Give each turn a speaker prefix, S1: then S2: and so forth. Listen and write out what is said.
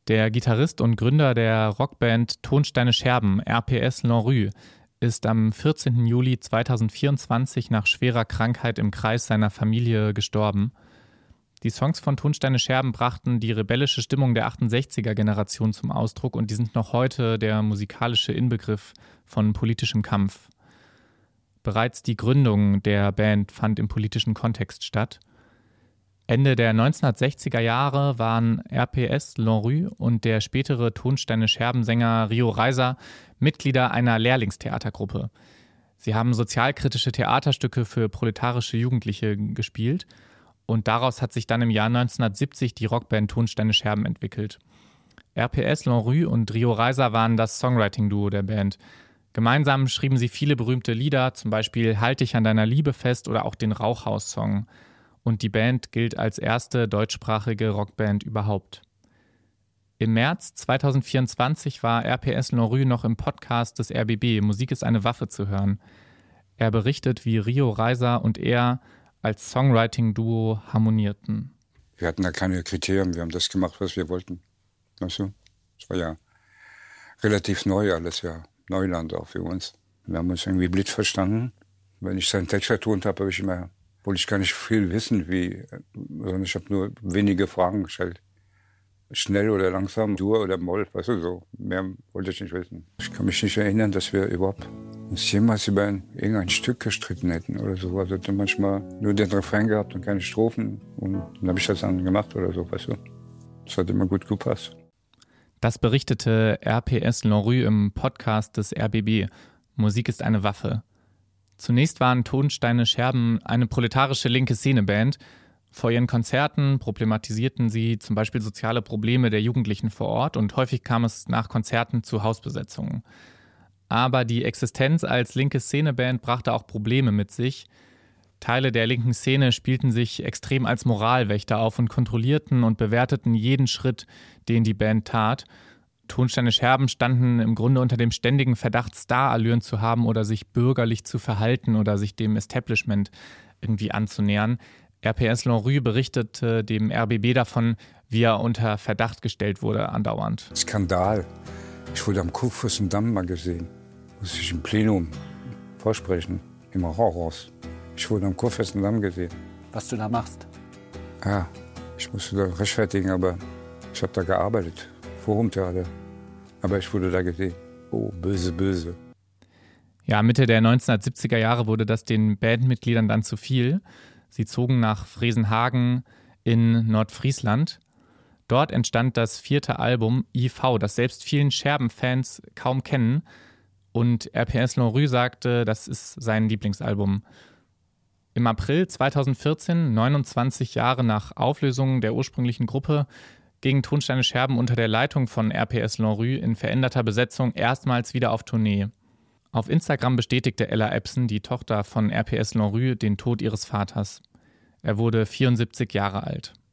S1: Der Gitarrist und Gründer der Rockband Tonsteine Scherben, RPS L'Enrue, ist am 14. Juli 2024 nach schwerer Krankheit im Kreis seiner Familie gestorben. Die Songs von Tonsteine Scherben brachten die rebellische Stimmung der 68er-Generation zum Ausdruck und die sind noch heute der musikalische Inbegriff von politischem Kampf. Bereits die Gründung der Band fand im politischen Kontext statt. Ende der 1960er Jahre waren RPS L'Enrue und der spätere Tonsteine Scherben-Sänger Rio Reiser Mitglieder einer Lehrlingstheatergruppe. Sie haben sozialkritische Theaterstücke für proletarische Jugendliche gespielt und daraus hat sich dann im Jahr 1970 die Rockband Tonsteine Scherben entwickelt. RPS L'Enrue und Rio Reiser waren das Songwriting-Duo der Band. Gemeinsam schrieben sie viele berühmte Lieder, zum Beispiel Halt dich an deiner Liebe fest oder auch den Rauchhaus-Song. Und die Band gilt als erste deutschsprachige Rockband überhaupt. Im März 2024 war RPS L'Enrue noch im Podcast des RBB Musik ist eine Waffe zu hören. Er berichtet, wie Rio Reiser und er als Songwriting-Duo harmonierten.
S2: Wir hatten da keine Kriterien, wir haben das gemacht, was wir wollten. Weißt du? Das war ja relativ neu alles, ja. Neuland auch für uns. Wir haben uns irgendwie blind verstanden. Wenn ich seinen Text vertont habe, wollte ich gar nicht viel wissen, sondern ich habe nur wenige Fragen gestellt. Schnell oder langsam, Dur oder Moll, weißt du, so. Mehr wollte ich nicht wissen. Ich kann mich nicht erinnern, dass wir überhaupt uns jemals über irgendein Stück gestritten hätten oder so. Also wir manchmal nur den Refrain gehabt und keine Strophen und dann habe ich das dann gemacht oder so, weißt du. Das hat immer gut gepasst.
S1: Das berichtete RPS L'Enrue im Podcast des RBB. Musik ist eine Waffe. Zunächst waren Tonsteine Scherben eine proletarische linke Szeneband. Vor ihren Konzerten problematisierten sie zum Beispiel soziale Probleme der Jugendlichen vor Ort und häufig kam es nach Konzerten zu Hausbesetzungen. Aber die Existenz als linke Szeneband brachte auch Probleme mit sich. Teile der linken Szene spielten sich extrem als Moralwächter auf und kontrollierten und bewerteten jeden Schritt, den die Band tat. Tonsteine Scherben standen im Grunde unter dem ständigen Verdacht, Star-Allüren zu haben oder sich bürgerlich zu verhalten oder sich dem Establishment irgendwie anzunähern. RPS L'Enrue berichtete dem RBB davon, wie er unter Verdacht gestellt wurde andauernd.
S2: Skandal. Ich wurde am Kurfürstendamm mal gesehen. Muss ich im Plenum vorsprechen, im Horrors. Ich wurde am Kurfürstendamm gesehen.
S3: Was du da machst?
S2: Ja, ich musste da rechtfertigen, aber ich habe da gearbeitet. Forumtheater. Aber ich wurde da gesehen. Oh, böse, böse.
S1: Ja, Mitte der 1970er Jahre wurde das den Bandmitgliedern dann zu viel. Sie zogen nach Fresenhagen in Nordfriesland. Dort entstand das 4. Album IV, das selbst vielen Scherben-Fans kaum kennen. Und RPS L'Enrue sagte, das ist sein Lieblingsalbum. Im April 2014, 29 Jahre nach Auflösung der ursprünglichen Gruppe, gingen Tonsteine Scherben unter der Leitung von RPS L'Enrue in veränderter Besetzung erstmals wieder auf Tournee. Auf Instagram bestätigte Ella Epson, die Tochter von RPS L'Enrue, den Tod ihres Vaters. Er wurde 74 Jahre alt.